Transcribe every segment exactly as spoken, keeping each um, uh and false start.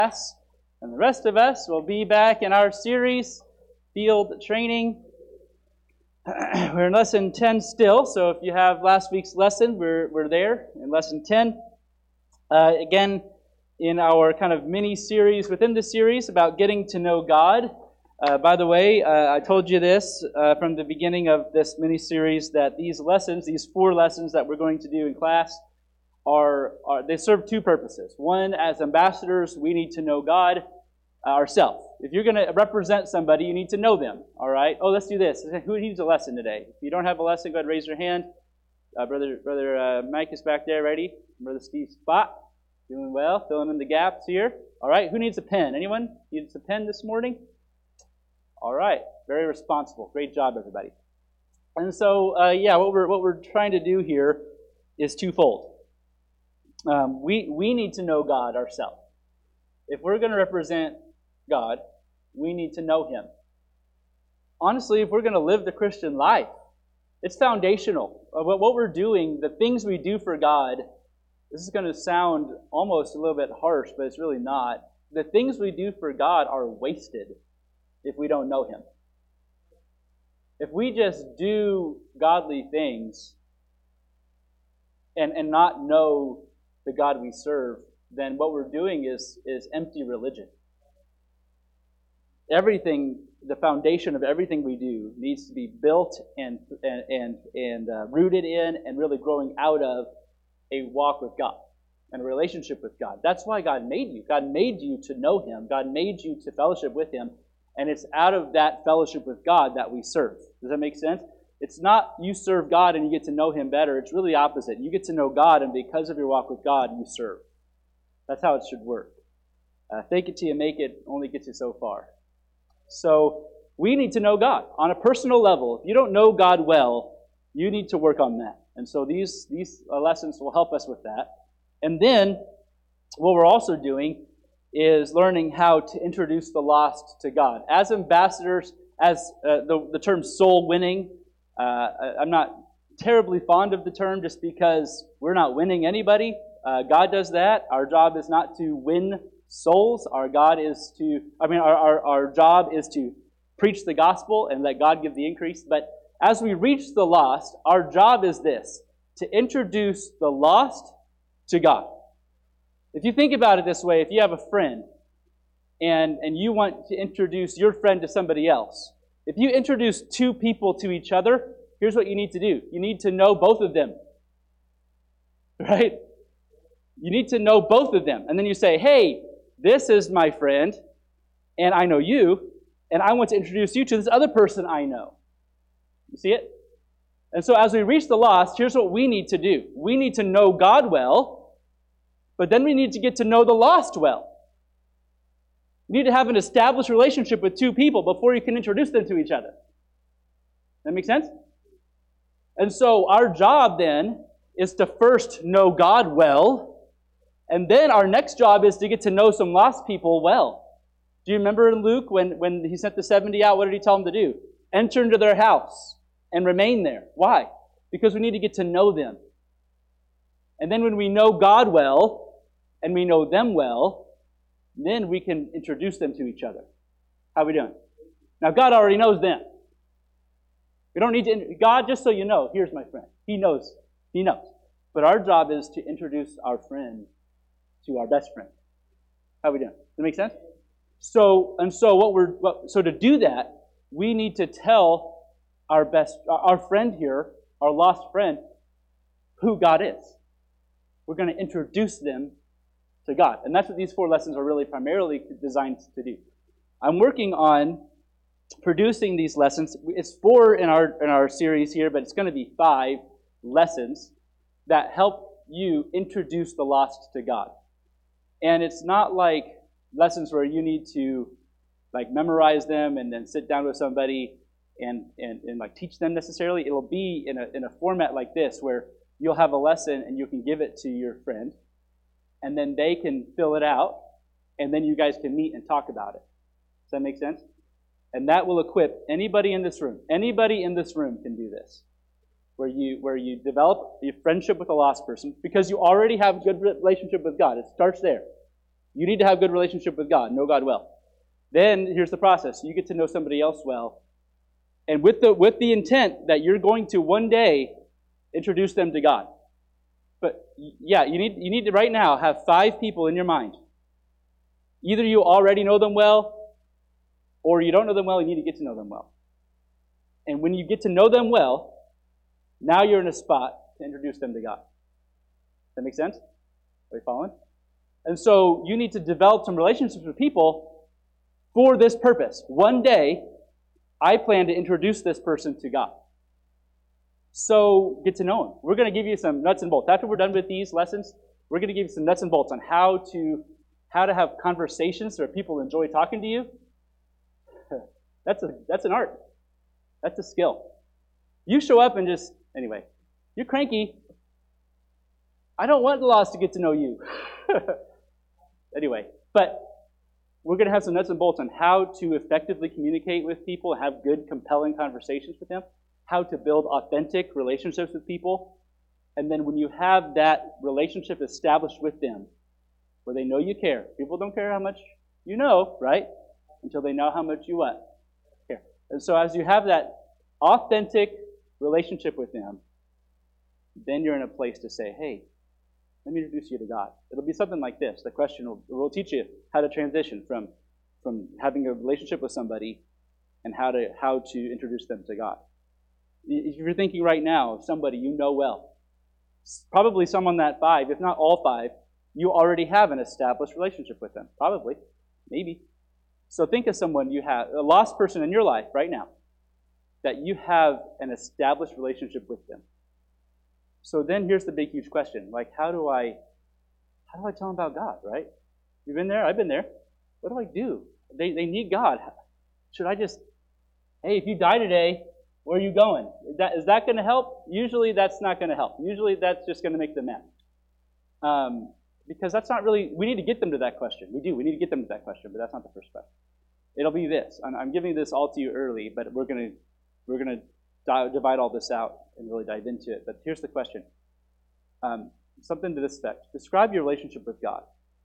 class, and the rest of us will be back in our series, Field Training. We're in lesson ten still, so if you have last week's lesson, we're we're there in lesson ten. Uh, again, in our kind of mini-series within the series about getting to know God. Uh, by the way, uh, I told you this uh, from the beginning of this mini-series that these lessons, these four lessons that we're going to do in class, are, are they serve two purposes. One, as ambassadors, we need to know God uh, ourselves. If you're going to represent somebody, you need to know them, all right? Oh, let's do this. Who needs a lesson today? If you don't have a lesson, go ahead and raise your hand. Uh, brother brother uh, Mike is back there, ready? Brother Steve Spot, doing well, filling in the gaps here. All right, who needs a pen? Anyone needs a pen this morning? All right, very responsible. Great job, everybody. And so, uh, yeah, what we're what we're trying to do here is twofold. Um, we we need to know God ourselves. If we're going to represent God, we need to know Him. Honestly, if we're going to live the Christian life, it's foundational. Uh, what, what we're doing, the things we do for God, this is going to sound almost a little bit harsh, but it's really not. The things we do for God are wasted if we don't know Him. If we just do godly things and, and not know the God we serve, then what we're doing is, is empty religion. Everything, the foundation of everything we do needs to be built and and and, and uh, rooted in and really growing out of a walk with God and a relationship with God. That's why God made you. God made you to know Him. God made you to fellowship with Him. And it's out of that fellowship with God that we serve. Does that make sense? It's not you serve God and you get to know Him better. It's really the opposite. You get to know God, and because of your walk with God, you serve. That's how it should work. Uh, fake it till you make it only gets you so far. So we need to know God on a personal level. If you don't know God well, you need to work on that. And so these, these lessons will help us with that. And then what we're also doing is learning how to introduce the lost to God. As ambassadors, as uh, the, the term soul winning, uh, I'm not terribly fond of the term just because we're not winning anybody. Uh, God does that. Our job is not to win souls. Our God is to, I mean, our, our, our job is to preach the gospel and let God give the increase. But as we reach the lost, our job is this, to introduce the lost to God. If you think about it this way, if you have a friend and, and you want to introduce your friend to somebody else, if you introduce two people to each other, here's what you need to do. You need to know both of them. Right? You need to know both of them. And then you say, hey, this is my friend, and I know you, and I want to introduce you to this other person I know. You see it? And so as we reach the lost, here's what we need to do. We need to know God well, but then we need to get to know the lost well. You need to have an established relationship with two people before you can introduce them to each other. That make sense? And so our job then is to first know God well, and then our next job is to get to know some lost people well. Do you remember in Luke when, when he sent the seventy out, what did he tell them to do? Enter into their house and remain there. Why? Because we need to get to know them. And then when we know God well, and we know them well, then we can introduce them to each other. How are we doing? Now, God already knows them. We don't need to, God, just so you know, here's my friend. He knows. He knows. But our job is to introduce our friend to our best friend. How are we doing? Does that make sense? So, and so what we're, what, so to do that, we need to tell our best, our friend here, our lost friend, who God is. We're going to introduce them to God. And that's what these four lessons are really primarily designed to do. I'm working on producing these lessons. It's four in our in our series here, but it's going to be five lessons that help you introduce the lost to God. And it's not like lessons where you need to like memorize them and then sit down with somebody and, and, and like teach them necessarily. It'll be in a in a format like this where you'll have a lesson and you can give it to your friend, and then they can fill it out, and then you guys can meet and talk about it. Does that make sense? And that will equip anybody in this room. Anybody in this room can do this. Where you where you develop your friendship with a lost person because you already have a good relationship with God. It starts there. You need to have good relationship with God, know God well. Then here's the process. You get to know somebody else well. And with the with the intent that you're going to one day introduce them to God. But yeah, you need you need to right now have five people in your mind. Either you already know them well, or you don't know them well, you need to get to know them well. And when you get to know them well, now you're in a spot to introduce them to God. Does that make sense? Are you following? And so you need to develop some relationships with people for this purpose. One day, I plan to introduce this person to God. So get to know him. We're going to give you some nuts and bolts. After we're done with these lessons, we're going to give you some nuts and bolts on how to how to have conversations where people enjoy talking to you. That's a that's an art. That's a skill. You show up and just, anyway, you're cranky. I don't want the lost to get to know you. Anyway, but we're going to have some nuts and bolts on how to effectively communicate with people, have good, compelling conversations with them, how to build authentic relationships with people. And then when you have that relationship established with them, where they know you care. People don't care how much you know, right? Until they know how much you what? Care. And so as you have that authentic relationship with them, then you're in a place to say, hey, let me introduce you to God. It'll be something like this. The question will, will teach you how to transition from, from having a relationship with somebody and how to how to introduce them to God. If you're thinking right now of somebody you know well, probably someone that five, if not all five, you already have an established relationship with them. Probably. Maybe. So think of someone you have, a lost person in your life right now, that you have an established relationship with them. So then here's the big, huge question. Like, how do I, how do I tell them about God, right? You've been there, I've been there. What do I do? They they need God. Should I just, hey, if you die today, where are you going? Is that, is that going to help? Usually that's not going to help. Usually that's just going to make them mad. Um, because that's not really, we need to get them to that question. We do, we need to get them to that question, but that's not the first question. It'll be this. I'm, I'm giving this all to you early, but we're going to, we're going to divide all this out and really dive into it. But here's the question. Um, something to this effect. Describe your relationship with God.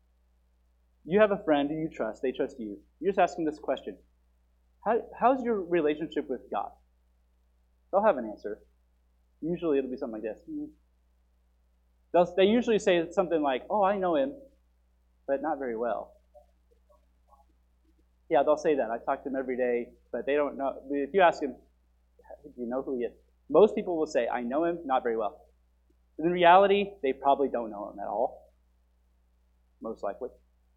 You have a friend who you trust. They trust you. You're just asking this question. How, how's your relationship with God? They'll have an answer. Usually it'll be something like this. They'll, they usually say something like, oh, I know him, but not very well. Yeah, they'll say that. I talk to him every day, but they don't know. If you ask him, do you know who he is? Most people will say, I know him, not very well. In reality, they probably don't know him at all, most likely.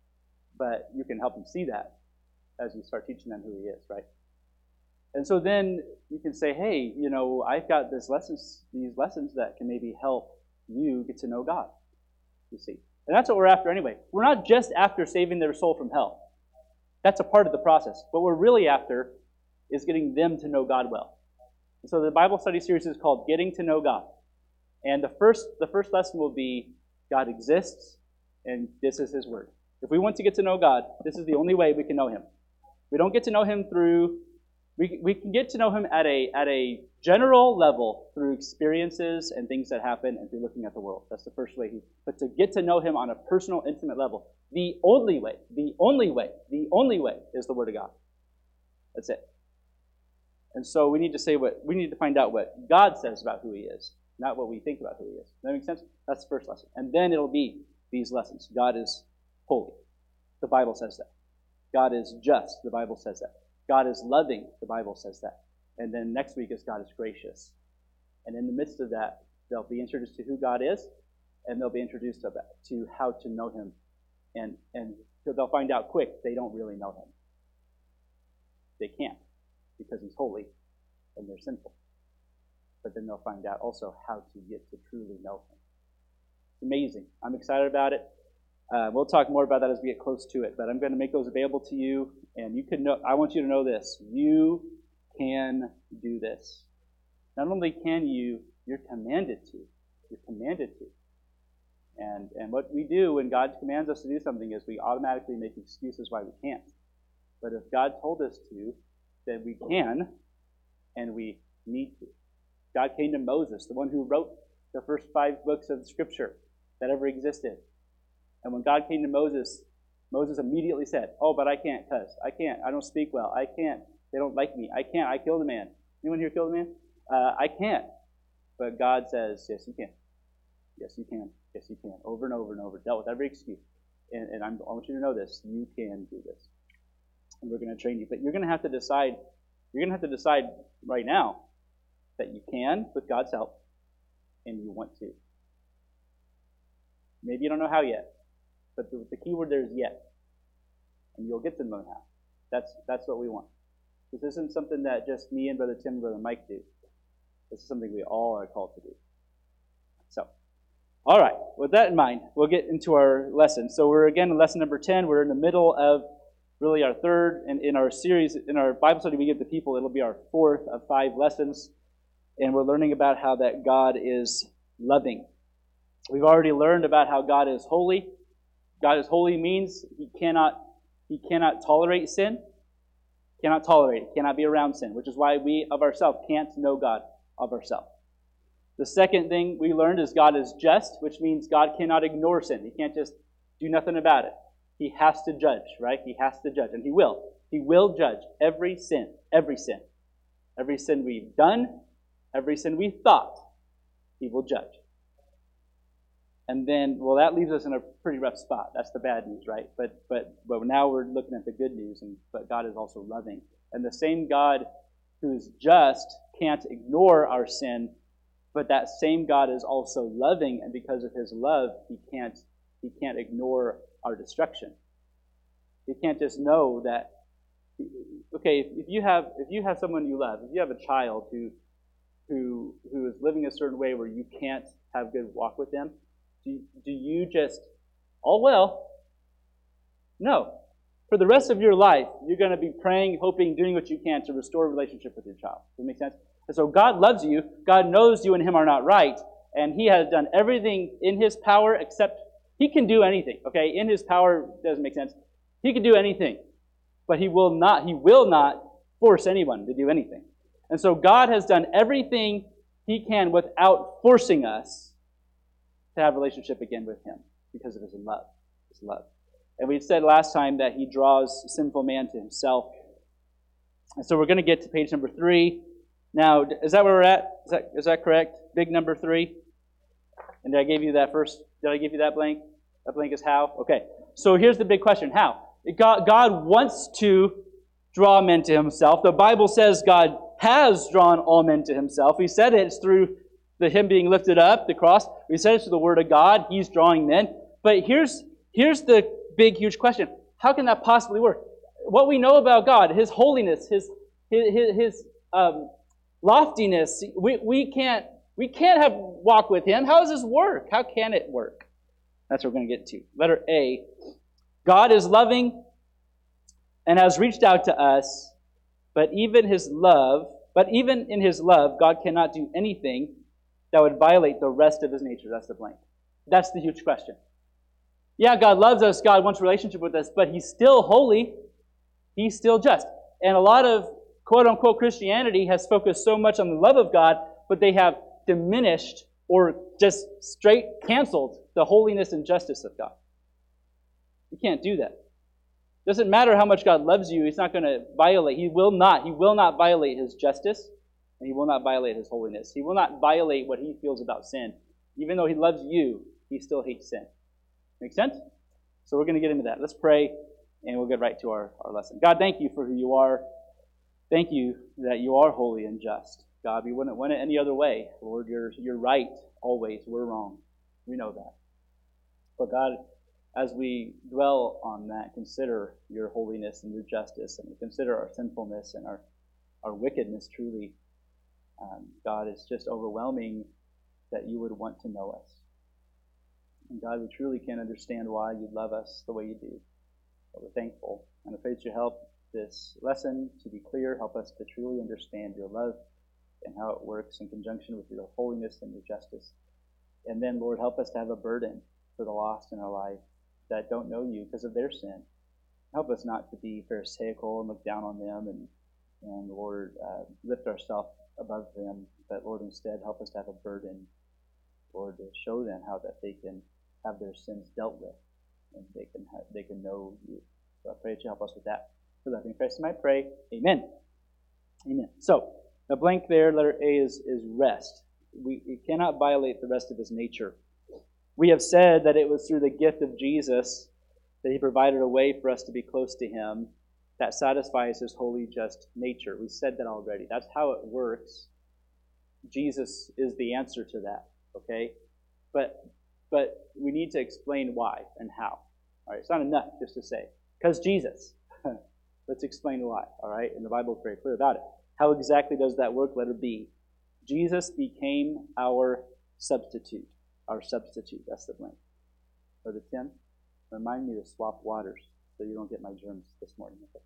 But you can help them see that as you start teaching them who he is, right? And so then you can say, hey, you know, I've got this lessons, these lessons that can maybe help you get to know God, you see. And that's what we're after anyway. We're not just after saving their soul from hell. That's a part of the process. What we're really after is getting them to know God well. And so the Bible study series is called Getting to Know God. And the first the first lesson will be God exists, and this is his word. If we want to get to know God, this is the only way we can know him. We don't get to know him through, we, we can get to know him at a at a general level through experiences and things that happen and through looking at the world. That's the first way. He, but to get to know him on a personal, intimate level, the only way, the only way, the only way is the word of God. That's it. And so we need to say what we need to find out what God says about who he is, not what we think about who he is. Does that make sense? That's the first lesson. And then it'll be these lessons. God is holy. The Bible says that. God is just. The Bible says that. God is loving. The Bible says that. And then next week is God is gracious. And in the midst of that, they'll be introduced to who God is, and they'll be introduced to, that, to how to know him. And, and so they'll find out quick they don't really know him. They can't, because he's holy and they're sinful. But then they'll find out also how to get to truly know him. It's amazing. I'm excited about it. Uh, we'll talk more about that as we get close to it, but I'm going to make those available to you, and you can know. I want you to know this. You can do this. Not only can you, you're commanded to. You're commanded to. And and what we do when God commands us to do something is we automatically make excuses why we can't. But if God told us to, then we can, and we need to. God came to Moses, the one who wrote the first five books of Scripture that ever existed. And when God came to Moses, Moses immediately said, oh, but I can't cuss. I can't. I don't speak well. I can't. They don't like me. I can't. I killed a man. Anyone here killed a man? Uh, I can't. But God says, yes, you can. Yes, you can. Yes, you can. Over and over and over. Dealt with every excuse. And, and I'm, I want you to know this. You can do this. And we're going to train you. But you're going to have to decide, you're going to have to decide right now that you can with God's help and you want to. Maybe you don't know how yet. But the, the key word there is yet. And you'll get to know how. That's, that's what we want. This isn't something that just me and Brother Tim and Brother Mike do. This is something we all are called to do. So, all right. With that in mind, we'll get into our lesson. So we're again in lesson number ten. We're in the middle of really our third, and in our series, in our Bible study we give to people, it'll be our fourth of five lessons. And we're learning about how that God is loving. We've already learned about how God is holy. God is holy means he cannot, he cannot tolerate sin. Cannot tolerate it. Cannot be around sin, which is why we of ourselves can't know God of ourselves. The second thing we learned is God is just, which means God cannot ignore sin. He can't just do nothing about it. He has to judge, right? He has to judge, and he will. He will judge every sin, every sin. Every sin we've done, every sin we thought, he will judge. And then, well, that leaves us in a pretty rough spot. That's the bad news, right? But but but now we're looking at the good news, and but God is also loving. And the same God who's just can't ignore our sin, but that same God is also loving, and because of his love, he can't he can't ignore our destruction. He can't just know that. Okay, if you have if you have someone you love, if you have a child who who who is living a certain way where you can't have good walk with them. Do, do you just, oh well? No. For the rest of your life, you're going to be praying, hoping, doing what you can to restore a relationship with your child. Does that make sense? And so God loves you. God knows you and him are not right. And he has done everything in his power except he can do anything. Okay? In his power doesn't make sense. He can do anything. But he will not, he will not force anyone to do anything. And so God has done everything he can without forcing us to have a relationship again with him because of his love. His love. And we said last time that he draws sinful man to himself. And so we're going to get to page number three. Now, is that where we're at? Is that, is that correct? Big number three? And did I give you that first? Did I give you that blank? That blank is how? Okay. So here's the big question. How? God, God wants to draw men to himself. The Bible says God has drawn all men to himself. He said it's through the him being lifted up, the cross. We said it's to the Word of God. He's drawing men. But here's, here's the big, huge question. How can that possibly work? What we know about God, his holiness, his his, his um, loftiness, we, we can't we can't have walk with him. How does this work? How can it work? That's what we're going to get to. Letter A. God is loving and has reached out to us, but even his love, but even in his love, God cannot do anything that would violate the rest of his nature. That's the blank. That's the huge question. Yeah, God loves us. God wants a relationship with us, but he's still holy. He's still just. And a lot of quote-unquote Christianity has focused so much on the love of God, but they have diminished or just straight canceled the holiness and justice of God. You can't do that. It doesn't matter how much God loves you. He's not going to violate. He will not. He will not violate his justice. And he will not violate his holiness. He will not violate what he feels about sin. Even though he loves you, he still hates sin. Make sense? So we're going to get into that. Let's pray, and we'll get right to our, our lesson. God, thank you for who you are. Thank you that you are holy and just. God, we wouldn't want it any other way. Lord, you're, you're right always. We're wrong. We know that. But God, as we dwell on that, consider your holiness and your justice, and consider our sinfulness and our, our wickedness truly. Um, God, it's just overwhelming that you would want to know us. And God, we truly can't understand why you love us the way you do. But we're thankful. And I pray that you help this lesson to be clear. Help us to truly understand your love and how it works in conjunction with your holiness and your justice. And then, Lord, help us to have a burden for the lost in our life that don't know you because of their sin. Help us not to be pharisaical and look down on them and, and Lord, uh, lift ourselves above them, but Lord, instead help us to have a burden, Lord, to show them how that they can have their sins dealt with. and they can have, they can know you. So I pray that you help us with that. For that in Christ, I pray. Amen. Amen. So the blank there, letter A, is is rest. We, we cannot violate the rest of His nature. We have said that it was through the gift of Jesus that He provided a way for us to be close to Him that satisfies His holy, just nature. We said that already. That's how it works. Jesus is the answer to that. Okay, but but we need to explain why and how. All right, it's not enough just to say because Jesus. Let's explain why. All right, and the Bible is very clear about it. How exactly does that work? Letter B. Jesus became our substitute. Our substitute. That's the blank. Letter ten. Remind me to swap waters so you don't get my germs this morning. Okay.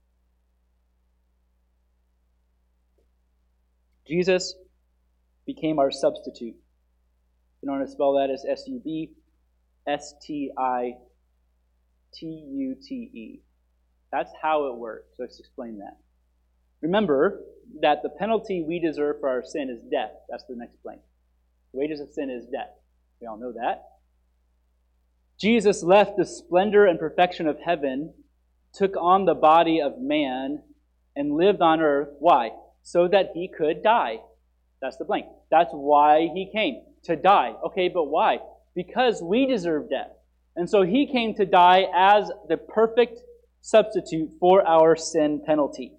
Jesus became our substitute. You know how to spell that? Is S U B S T I T U T E. That's how it works. Let's explain that. Remember that the penalty we deserve for our sin is death. That's the next blank. The wages of sin is death. We all know that. Jesus left the splendor and perfection of heaven, took on the body of man, and lived on earth. Why? So that He could die. That's the blank. That's why He came, to die. Okay, but why? Because we deserve death. And so He came to die as the perfect substitute for our sin penalty.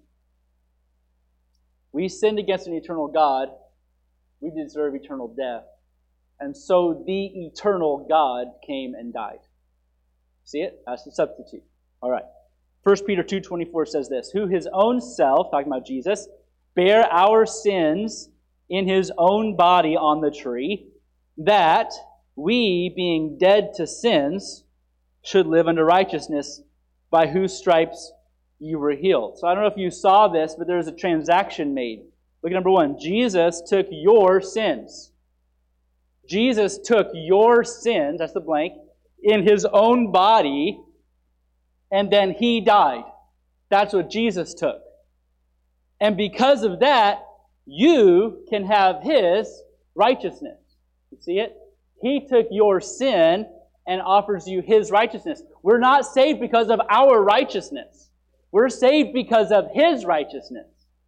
We sinned against an eternal God. We deserve eternal death. And so the eternal God came and died. See it? That's the substitute. All right. First Peter two twenty-four says this, who His own self, talking about Jesus, bare our sins in His own body on the tree, that we, being dead to sins, should live unto righteousness, by whose stripes you were healed. So I don't know if you saw this, but there's a transaction made. Look at number one. Jesus took your sins. Jesus took your sins, that's the blank, in His own body, and then He died. That's what Jesus took. And because of that, you can have His righteousness. You see it? He took your sin and offers you His righteousness. We're not saved because of our righteousness. We're saved because of His righteousness.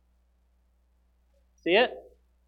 See it?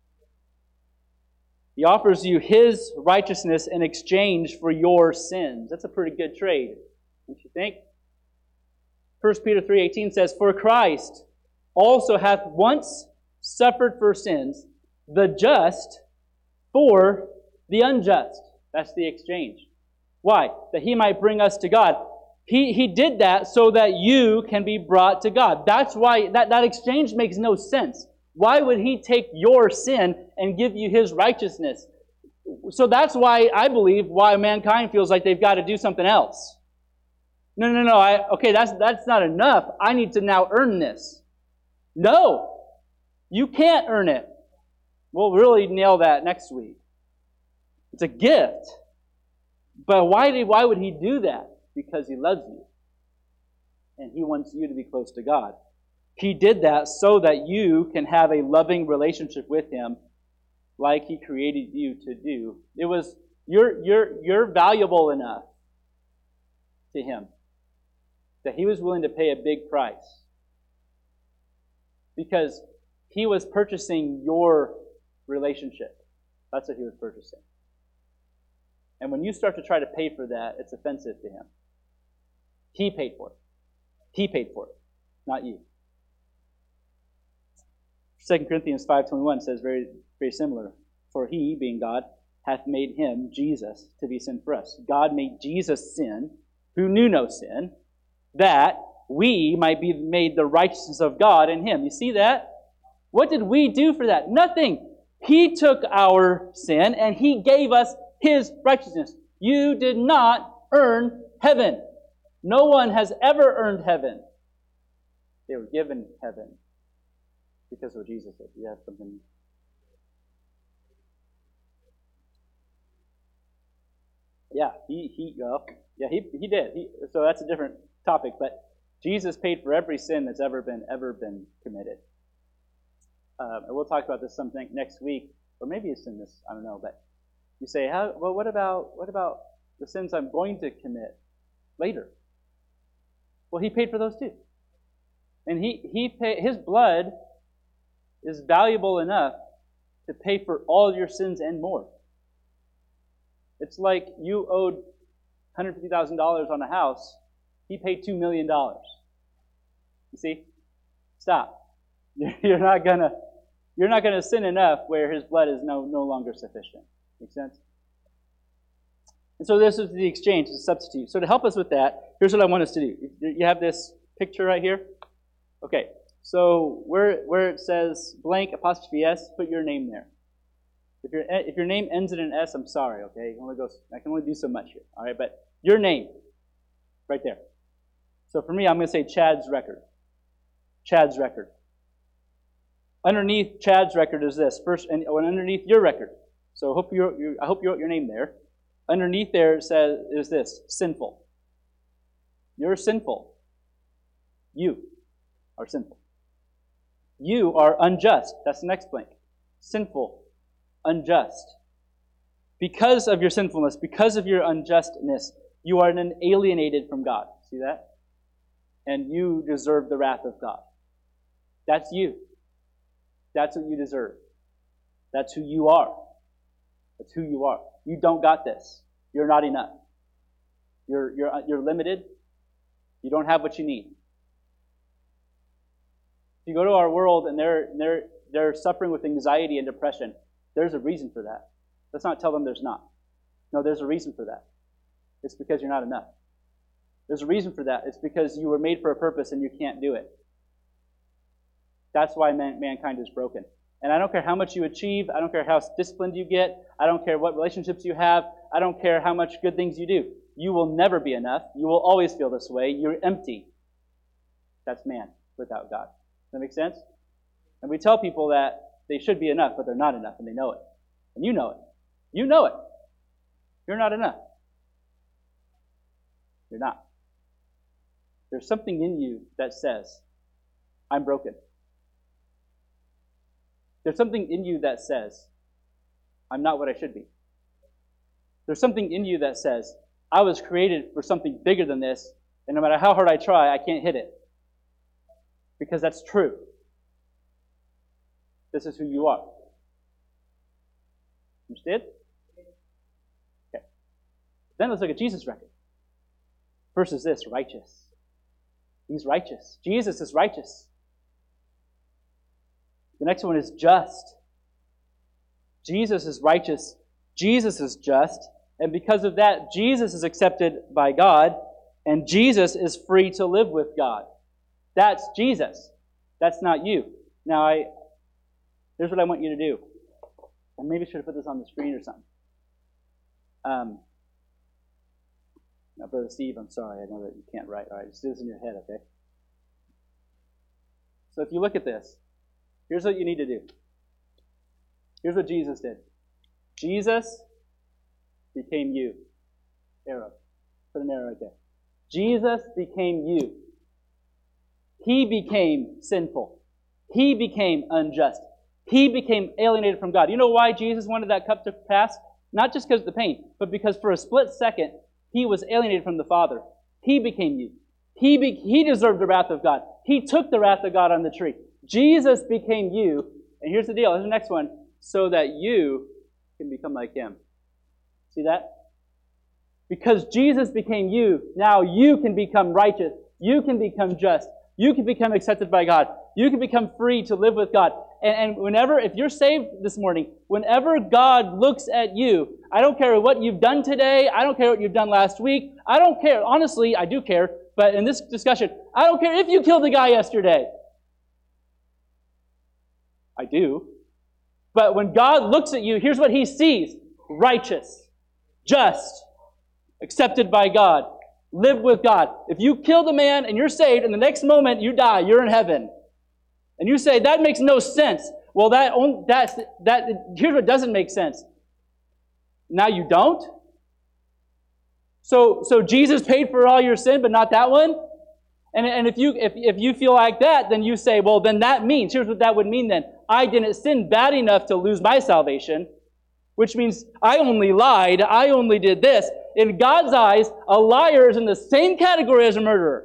He offers you His righteousness in exchange for your sins. That's a pretty good trade, don't you think? First Peter three eighteen says, for Christ also hath once suffered for sins, the just for the unjust. That's the exchange. Why? That He might bring us to God. He, he did that so that you can be brought to God. That's why that, that exchange makes no sense. Why would He take your sin and give you His righteousness? So that's why I believe why mankind feels like they've got to do something else. No, no, no. I, okay, that's that's not enough. I need to now earn this. No, you can't earn it. We'll really nail that next week. It's a gift. But why did why would He do that? Because He loves you. And He wants you to be close to God. He did that so that you can have a loving relationship with Him like He created you to do. It was, you're, you're, you're valuable enough to Him that He was willing to pay a big price. Because He was purchasing your relationship. That's what He was purchasing. And when you start to try to pay for that, it's offensive to Him. He paid for it. He paid for it, not you. Second Corinthians five twenty-one says very, very similar. For He, being God, hath made Him, Jesus, to be sin for us. God made Jesus sin, who knew no sin, that we might be made the righteousness of God in Him. You see that? What did we do for that? Nothing. He took our sin and He gave us His righteousness. You did not earn heaven. No one has ever earned heaven. They were given heaven because of what Jesus said. You have something. Yeah, he he well, yeah he he did. He, so that's a different topic. But Jesus paid for every sin that's ever been ever been committed. Um, and we'll talk about this something next week, or maybe it's in this. I don't know. But you say, how? Well, what about what about the sins I'm going to commit? later. Well, he paid for those too. And he, he pay, his blood is valuable enough to pay for all your sins and more. It's like you owed one hundred fifty thousand dollars on a house. He paid two million dollars. You see? Stop. You're not gonna, you're not gonna sin enough where his blood is no, no longer sufficient. Make sense? And so this is the exchange, the substitute. So to help us with that, here's what I want us to do. You have this picture right here? Okay. So where where it says blank apostrophe S, put your name there. If your if your name ends in an S, I'm sorry, okay? It only goes, I can only do so much here. All right, but your name, right there. So for me, I'm going to say Chad's record. Chad's record. Underneath Chad's record is this. First, and underneath your record. So I hope you you I hope you wrote your name there. Underneath there it says is this, sinful. You're sinful. You are sinful. You are unjust. That's the next blank. Sinful. Unjust. Because of your sinfulness, because of your unjustness, you are then alienated from God. See that? And you deserve the wrath of God. That's you. That's what you deserve. That's who you are. That's who you are. You don't got this. You're not enough. You're, you're, you're limited. You don't have what you need. If you go to our world and they're, they're, they're suffering with anxiety and depression, there's a reason for that. Let's not tell them there's not. No, there's a reason for that. It's because you're not enough. There's a reason for that. It's because you were made for a purpose and you can't do it. That's why man, mankind is broken. And I don't care how much you achieve. I don't care how disciplined you get. I don't care what relationships you have. I don't care how much good things you do. You will never be enough. You will always feel this way. You're empty. That's man without God. Does that make sense? And we tell people that they should be enough, but they're not enough, and they know it. And you know it. You know it. You're not enough. You're not. There's something in you that says, I'm broken. There's something in you that says, I'm not what I should be. There's something in you that says, I was created for something bigger than this, and no matter how hard I try, I can't hit it. Because that's true. This is who you are. Understood? Okay. Then let's look at Jesus' record. First is this, righteous. He's righteous. Jesus is righteous. The next one is just. Jesus is righteous. Jesus is just. And because of that, Jesus is accepted by God, and Jesus is free to live with God. That's Jesus. That's not you. Now, I here's what I want you to do. I maybe should have put this on the screen or something. Um, now, Brother Steve, I'm sorry. I know that you can't write. All right, just do this in your head, okay? So if you look at this, here's what you need to do. Here's what Jesus did. Jesus became you. Arrow. Put an arrow right there. Jesus became you. He became sinful. He became unjust. He became alienated from God. You know why Jesus wanted that cup to pass? Not just because of the pain, but because for a split second, he was alienated from the Father. He became you. He, be, he deserved the wrath of God. He took the wrath of God on the tree. Jesus became you. And here's the deal. Here's the next one. So that you can become like him. See that? Because Jesus became you, now you can become righteous. You can become just. You can become accepted by God. You can become free to live with God. And, and whenever, if you're saved this morning, whenever God looks at you, I don't care what you've done today. I don't care what you've done last week. I don't care. Honestly, I do care. But in this discussion, I don't care if you killed a guy yesterday. I do. But when God looks at you, here's what he sees. Righteous. Just. Accepted by God. Live with God. If you killed a man and you're saved, and the next moment you die, you're in heaven. And you say, that makes no sense. Well, that, that's, that, here's what doesn't make sense. Now you don't? So, so Jesus paid for all your sin, but not that one? And, and if you if, if you feel like that, then you say, well, then that means, here's what that would mean then. I didn't sin bad enough to lose my salvation. which means I only lied, I only did this. In God's eyes, a liar is in the same category as a murderer.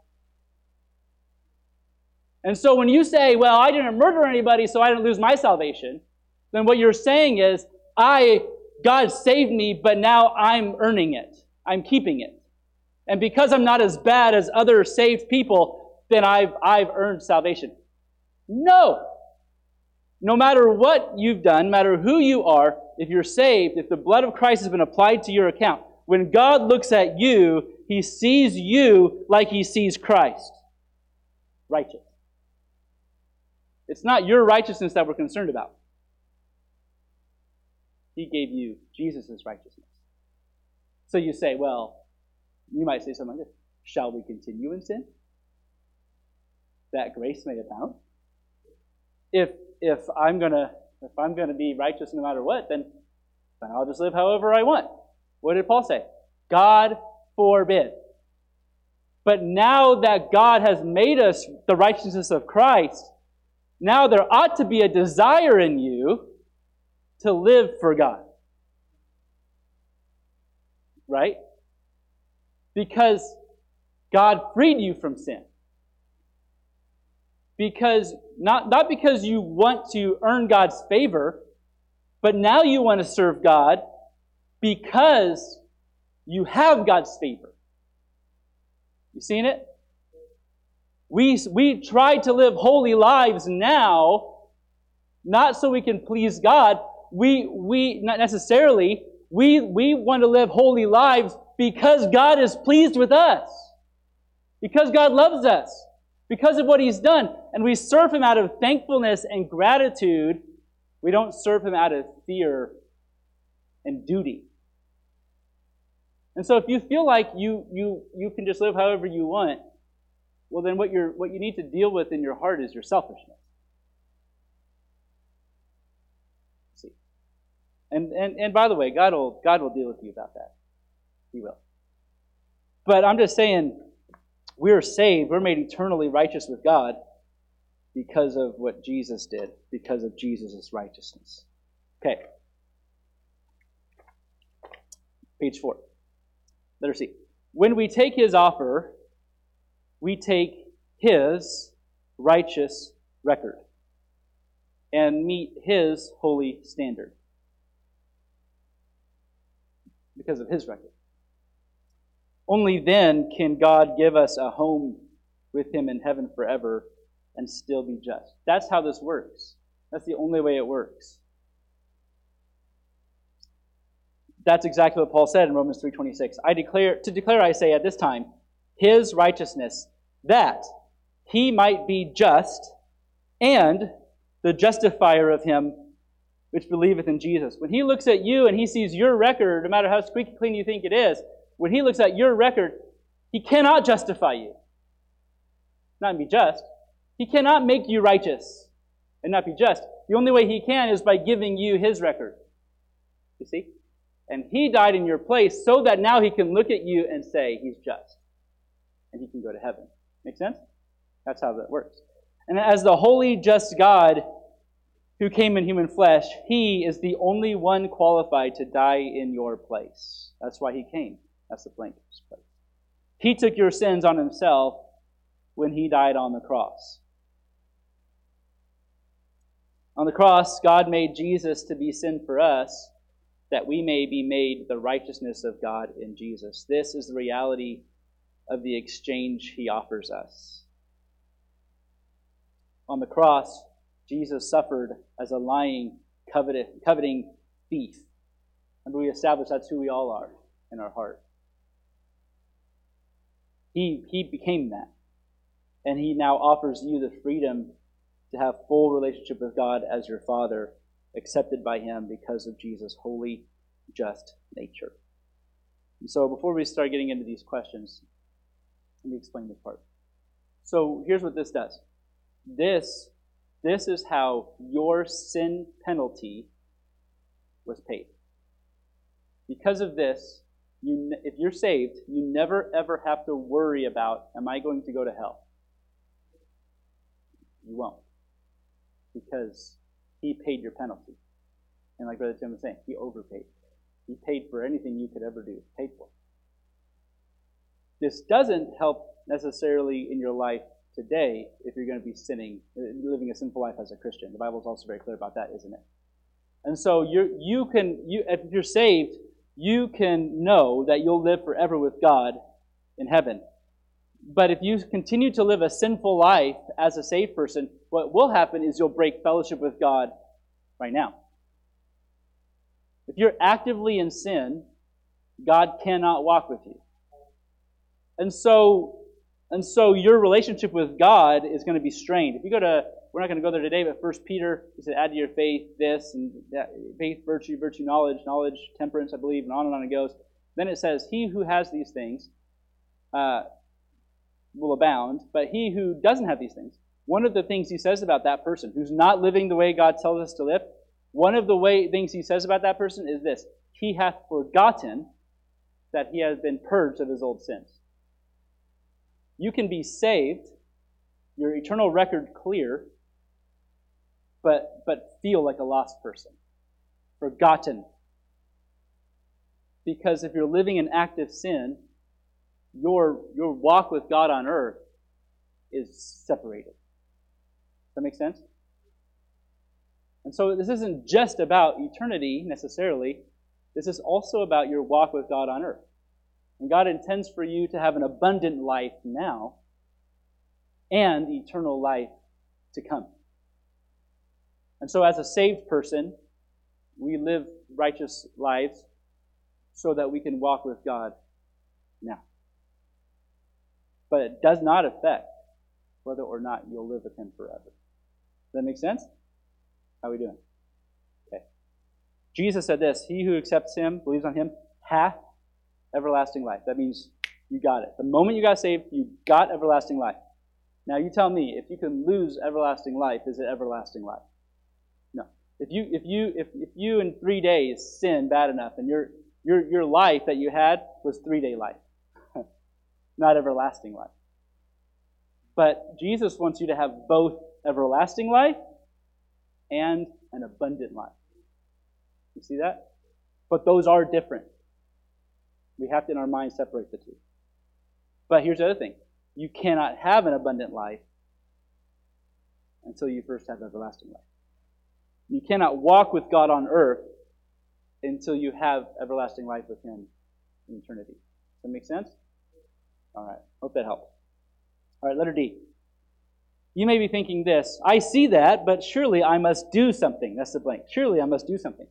And so when you say, well, I didn't murder anybody, so I didn't lose my salvation, then what you're saying is, I, God saved me, but now I'm earning it. I'm keeping it. And because I'm not as bad as other saved people, then I've, I've earned salvation. No. No matter what you've done, no matter who you are, if you're saved, if the blood of Christ has been applied to your account, when God looks at you, He sees you like He sees Christ. Righteous. It's not your righteousness that we're concerned about. He gave you Jesus' righteousness. So you say, well, you might say something like this. Shall we continue in sin, that grace may abound? If if I'm gonna if I'm gonna be righteous no matter what, then, then I'll just live however I want. What did Paul say? God forbid. But now that God has made us the righteousness of Christ, now there ought to be a desire in you to live for God. Right? Because God freed you from sin. Because not, not because you want to earn God's favor, but now you want to serve God because you have God's favor. You seen it? We, we try to live holy lives now, not so we can please God. We, we not necessarily, we, we want to live holy lives because God is pleased with us. Because God loves us. Because of what He's done. And we serve Him out of thankfulness and gratitude. We don't serve Him out of fear and duty. And so if you feel like you, you, you can just live however you want, well, then what you're what you need to deal with in your heart is your selfishness. See, and and and by the way, God will God will deal with you about that. He will. But I'm just saying, we're saved. We're made eternally righteous with God because of what Jesus did, because of Jesus' righteousness. Okay. Page four. Letter C. When we take His offer, we take His righteous record and meet His holy standard because of His record. Only then can God give us a home with Him in heaven forever and still be just. That's how this works. That's the only way it works. That's exactly what Paul said in Romans three twenty-six. I declare to declare I say at this time His righteousness, that He might be just and the justifier of him which believeth in Jesus. When He looks at you and He sees your record, no matter how squeaky clean you think it is, when He looks at your record, He cannot justify you. Not be just. He cannot make you righteous and not be just. The only way He can is by giving you His record. You see? And He died in your place so that now He can look at you and say He's just. And He can go to heaven. Make sense? That's how that works. And as the holy, just God who came in human flesh, He is the only one qualified to die in your place. That's why He came. That's the plaintiff's place. He took your sins on Himself when He died on the cross. On the cross, God made Jesus to be sin for us, that we may be made the righteousness of God in Jesus. This is the reality of the exchange He offers us. On the cross, Jesus suffered as a lying, coveted, coveting thief. And we established that's who we all are in our heart. He, he became that. And He now offers you the freedom to have full relationship with God as your Father, accepted by Him because of Jesus' holy, just nature. And so before we start getting into these questions, let me explain this part. So here's what this does. This, this is how your sin penalty was paid. Because of this, you, if you're saved, you never ever have to worry about, am I going to go to hell? You won't. Because He paid your penalty. And like Brother Tim was saying, he overpaid. He paid for anything you could ever do. Paid for. This doesn't help necessarily in your life today if you're going to be sinning, living a sinful life as a Christian. The Bible is also very clear about that, isn't it? And so you you can you if you're saved, you can know that you'll live forever with God in heaven. But if you continue to live a sinful life as a saved person, what will happen is you'll break fellowship with God right now. If you're actively in sin, God cannot walk with you. And so, and so your relationship with God is going to be strained. If you go to, we're not going to go there today, but First Peter, he said, add to your faith this, and that, faith, virtue, virtue, knowledge, knowledge, temperance, I believe, and on and on it goes. Then it says, he who has these things uh, will abound, but he who doesn't have these things, one of the things he says about that person who's not living the way God tells us to live, one of the way, things he says about that person is this: he hath forgotten that he has been purged of his old sins. You can be saved, your eternal record clear, but but feel like a lost person, forgotten. Because if you're living in active sin, your your walk with God on earth is separated. Does that make sense? And so this isn't just about eternity necessarily. This is also about your walk with God on earth. And God intends for you to have an abundant life now and eternal life to come. And so as a saved person, we live righteous lives so that we can walk with God now. But it does not affect whether or not you'll live with Him forever. Does that make sense? How are we doing? Okay. Jesus said this: he who accepts Him, believes on Him, hath everlasting life. That means you got it. The moment you got saved, you got everlasting life. Now you tell me, if you can lose everlasting life, is it everlasting life? No. If you if you if, if you in three days sin bad enough and your your your life that you had was three-day life, not everlasting life. But Jesus wants you to have both everlasting life and an abundant life. You see that? But those are different. We have to, in our minds, separate the two. But here's the other thing. You cannot have an abundant life until you first have everlasting life. You cannot walk with God on earth until you have everlasting life with Him in eternity. Does that make sense? All right. Hope that helps. All right, letter D. You may be thinking this: I see that, but surely I must do something. That's the blank. Surely I must do something.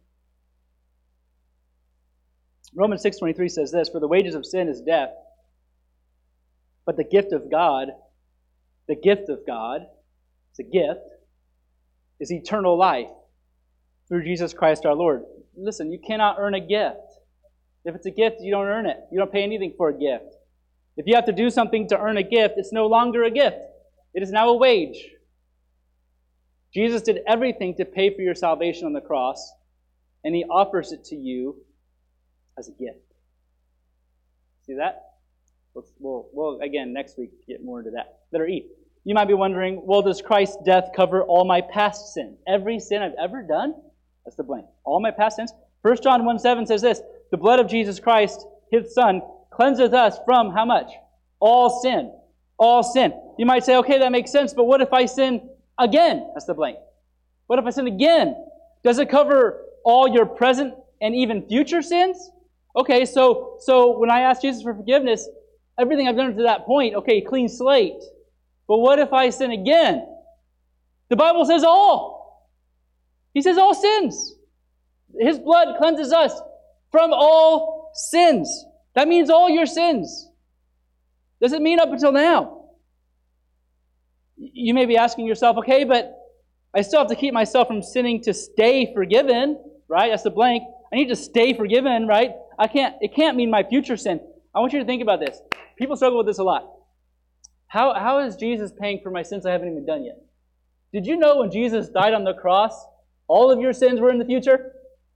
Romans six twenty-three says this: for the wages of sin is death, but the gift of God, the gift of God, it's a gift, is eternal life through Jesus Christ our Lord. Listen, you cannot earn a gift. If it's a gift, you don't earn it. You don't pay anything for a gift. If you have to do something to earn a gift, it's no longer a gift. It is now a wage. Jesus did everything to pay for your salvation on the cross, and He offers it to you as a gift. See that? Let's, we'll, we'll, again, next week, get more into that. Letter E. You might be wondering, well, does Christ's death cover all my past sin? Every sin I've ever done? That's the blank. All my past sins? First John one seven says this: the blood of Jesus Christ, His Son, cleanseth us from how much? All sin. All sin. You might say, okay, that makes sense, but what if I sin again? That's the blank. What if I sin again? Does it cover all your present and even future sins? Okay, so so when I ask Jesus for forgiveness, everything I've done to that point, okay, clean slate. But what if I sin again? The Bible says all. He says all sins. His blood cleanses us from all sins. That means all your sins. Does it mean up until now? You may be asking yourself, okay, but I still have to keep myself from sinning to stay forgiven, right? That's the blank. I need to stay forgiven, right? I can't, it can't mean my future sin. I want you to think about this. People struggle with this a lot. How, how is Jesus paying for my sins I haven't even done yet? Did you know when Jesus died on the cross, all of your sins were in the future?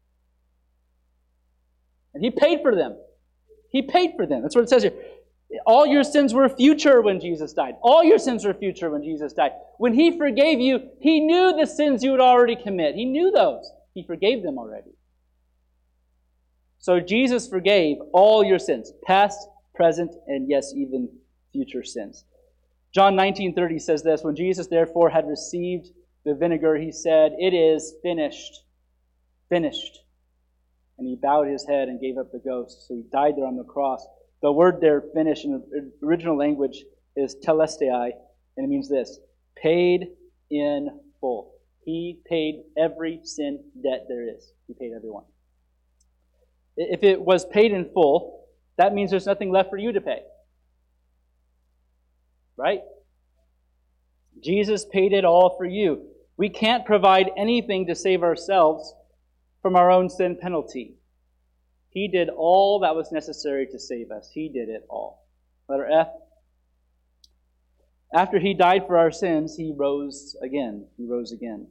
And He paid for them. He paid for them. That's what it says here. All your sins were future when Jesus died. All your sins were future when Jesus died. When He forgave you, He knew the sins you would already commit. He knew those. He forgave them already. So Jesus forgave all your sins, past, present, and yes, even future sins. John nineteen thirty says this, when Jesus therefore had received the vinegar, he said, "It is finished." Finished. And he bowed his head and gave up the ghost. So he died there on the cross. The word there, finished, in the original language is telestai, and it means this: paid in full. He paid every sin debt there is. He paid every one. If it was paid in full, that means there's nothing left for you to pay. Right? Jesus paid it all for you. We can't provide anything to save ourselves from our own sin penalty. He did all that was necessary to save us. He did it all. Letter F. After he died for our sins, he rose again. He rose again.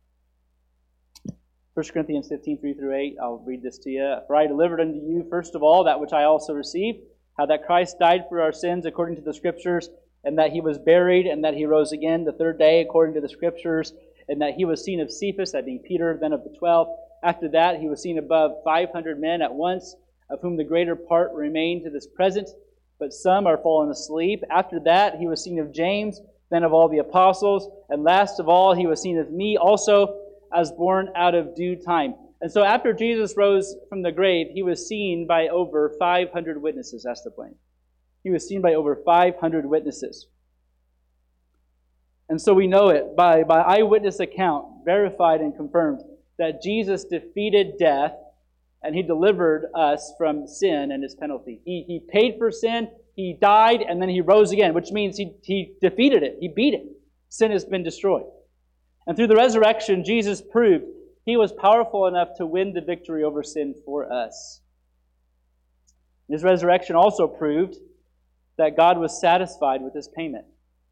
First Corinthians fifteen, three through eight. I'll read this to you. For I delivered unto you, first of all, that which I also received, how that Christ died for our sins according to the Scriptures, and that he was buried, and that he rose again the third day according to the Scriptures, and that he was seen of Cephas, that being Peter, then of the twelve. After that, he was seen above five hundred men at once, of whom the greater part remain to this present, but some are fallen asleep. After that, he was seen of James, then of all the apostles, and last of all, he was seen of me also, as born out of due time. And so after Jesus rose from the grave, he was seen by over five hundred witnesses. That's the point. He was seen by over five hundred witnesses. And so we know it by, by eyewitness account, verified and confirmed, that Jesus defeated death and he delivered us from sin and its penalty. He, he paid for sin, he died, and then he rose again, which means he, he defeated it. He beat it. Sin has been destroyed. And through the resurrection, Jesus proved he was powerful enough to win the victory over sin for us. His resurrection also proved that God was satisfied with his payment.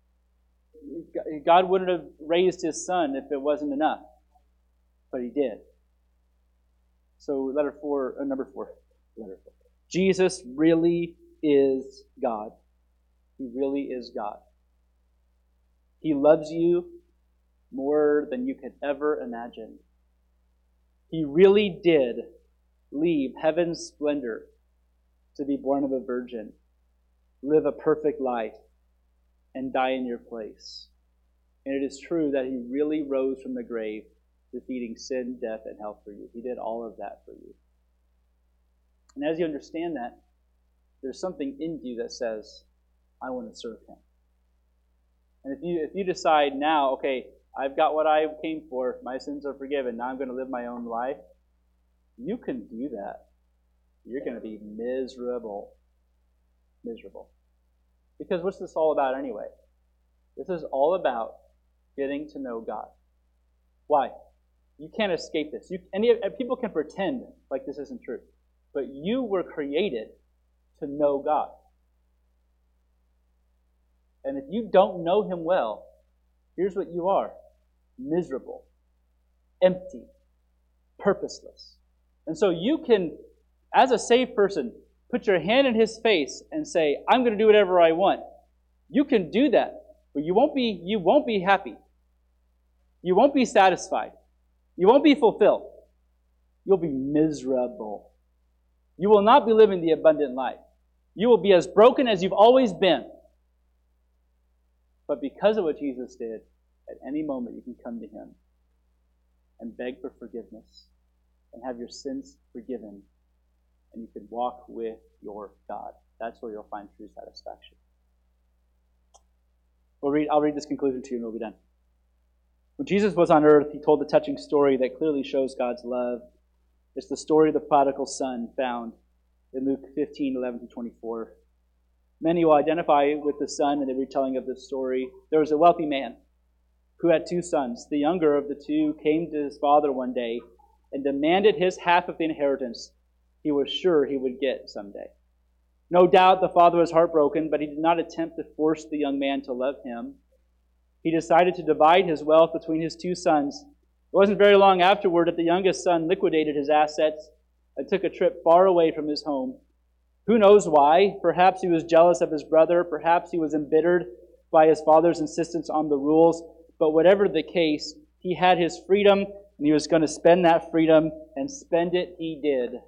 God wouldn't have raised his son if it wasn't enough. But he did. So letter four, uh, number four. Letter four. Jesus really is God. He really is God. He loves you more than you could ever imagine. He really did leave heaven's splendor to be born of a virgin, live a perfect life, and die in your place. And it is true that he really rose from the grave, defeating sin, death, and hell for you. He did all of that for you. And as you understand that, there's something in you that says, I want to serve him. And if you if you decide now, okay, I've got what I came for, my sins are forgiven, now I'm going to live my own life, you can do that. You're going to be miserable. Miserable. Because what's this all about anyway? This is all about getting to know God. Why? You can't escape this. You, and people can pretend like this isn't true. But you were created to know God. And if you don't know him well, here's what you are. Miserable. Empty. Purposeless. And so you can, as a saved person, put your hand in his face and say, I'm going to do whatever I want. You can do that, but you won't be, you won't be happy. You won't be satisfied. You won't be fulfilled. You'll be miserable. You will not be living the abundant life. You will be as broken as you've always been. But because of what Jesus did, at any moment you can come to him and beg for forgiveness and have your sins forgiven, and you can walk with your God. That's where you'll find true satisfaction. We'll read, I'll read this conclusion to you and we'll be done. When Jesus was on earth, he told a touching story that clearly shows God's love. It's the story of the prodigal son found in Luke fifteen, eleven to twenty-four. Many will identify with the son in the retelling of this story. There was a wealthy man who had two sons. The younger of the two came to his father one day and demanded his half of the inheritance he was sure he would get someday. No doubt the father was heartbroken, but he did not attempt to force the young man to love him. He decided to divide his wealth between his two sons. It wasn't very long afterward that the youngest son liquidated his assets and took a trip far away from his home. Who knows why? Perhaps he was jealous of his brother. Perhaps he was embittered by his father's insistence on the rules. But whatever the case, he had his freedom And he was going to spend that freedom, and spend it he did.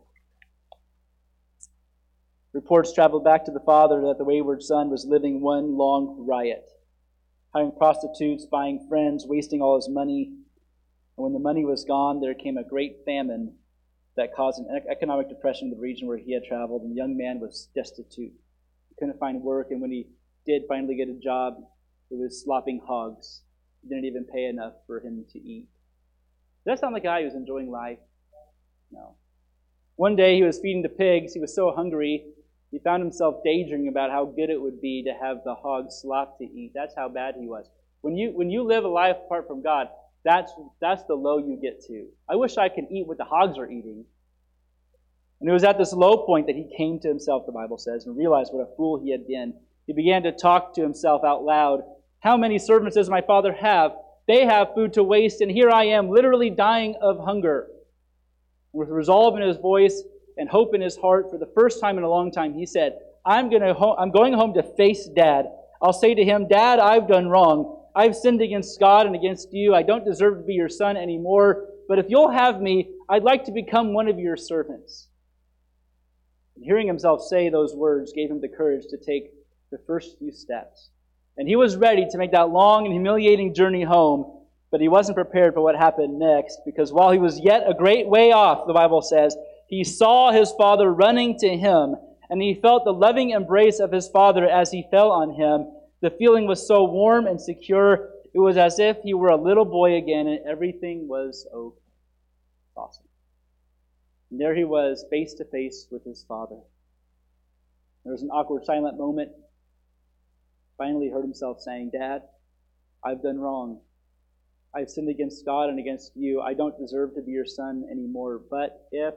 Reports traveled back to the father that the wayward son was living one long riot, hiring prostitutes, buying friends, wasting all his money. And when the money was gone, there came a great famine that caused an economic depression in the region where he had traveled, and the young man was destitute. He couldn't find work, and when he did finally get a job, it was slopping hogs. It didn't even pay enough for him to eat. Does that sound like a guy who was enjoying life? No. One day he was feeding the pigs. He was so hungry, he found himself daydreaming about how good it would be to have the hogs slop to eat. That's how bad he was. When you when you live a life apart from God, that's that's the low you get to. I wish I could eat what the hogs are eating. And it was at this low point that he came to himself, the Bible says, and realized what a fool he had been. He began to talk to himself out loud. How many servants does my father have? They have food to waste, and here I am, literally dying of hunger. With resolve in his voice and hope in his heart, for the first time in a long time, he said, I'm going to ho- I'm going home to face Dad. I'll say to him, Dad, I've done wrong. I've sinned against God and against you. I don't deserve to be your son anymore. But if you'll have me, I'd like to become one of your servants. And hearing himself say those words gave him the courage to take the first few steps. And he was ready to make that long and humiliating journey home. But he wasn't prepared for what happened next, because while he was yet a great way off, the Bible says, he saw his father running to him, and he felt the loving embrace of his father as he fell on him. The feeling was so warm and secure, it was as if he were a little boy again, and everything was okay. Awesome. And there he was, face to face with his father. There was an awkward, silent moment. Finally heard himself saying, Dad, I've done wrong. I've sinned against God and against you. I don't deserve to be your son anymore. But if...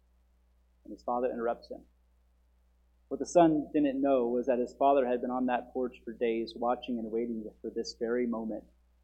And his father interrupts him. What the son didn't know was that his father had been on that porch for days, watching and waiting for this very moment.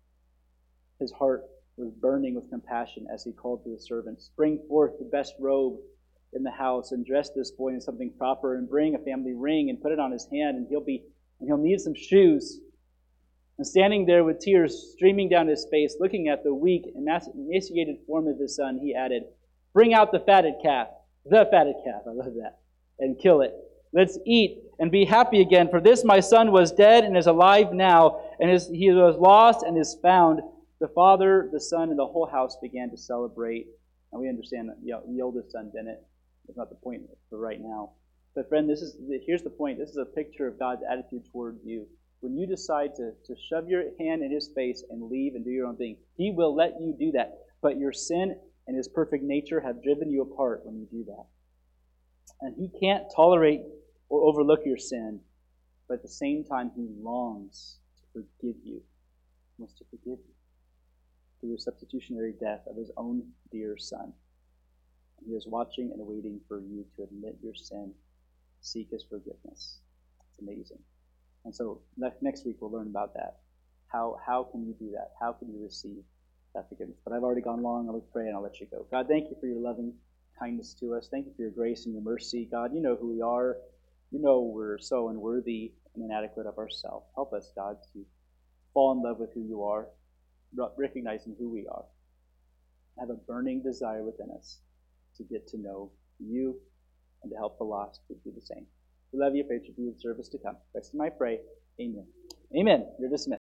His heart was burning with compassion as he called to his servants, bring forth the best robe in the house and dress this boy in something proper, and bring a family ring and put it on his hand, and he'll be and he'll need some shoes. And standing there with tears streaming down his face, looking at the weak and emaciated form of his son, he added, bring out the fatted calf, the fatted calf, I love that, and kill it. Let's eat and be happy again, for this my son was dead and is alive now, and is, he was lost and is found. The father, the son, and the whole house began to celebrate. And we understand that you know, the oldest son didn't. That's not the point for right now. But friend, this is here's the point. This is a picture of God's attitude toward you. When you decide to, to shove your hand in his face and leave and do your own thing, he will let you do that. But your sin and his perfect nature have driven you apart when you do that. And he can't tolerate or overlook your sin, but at the same time, he longs to forgive you. He wants to forgive you through the substitutionary death of his own dear son. And he is watching and waiting for you to admit your sin, seek his forgiveness. It's amazing. And so next week we'll learn about that. How how can you do that? How can you receive that forgiveness? But I've already gone long. I'll pray and I'll let you go. God, thank you for your loving kindness to us. Thank you for your grace and your mercy. God, you know who we are. You know we're so unworthy and inadequate of ourselves. Help us, God, to fall in love with who you are, recognizing who we are. Have a burning desire within us to get to know you and to help the lost to do the same. We love you. Pray to you in service to come. Rest in my pray. Amen. Amen. You're dismissed.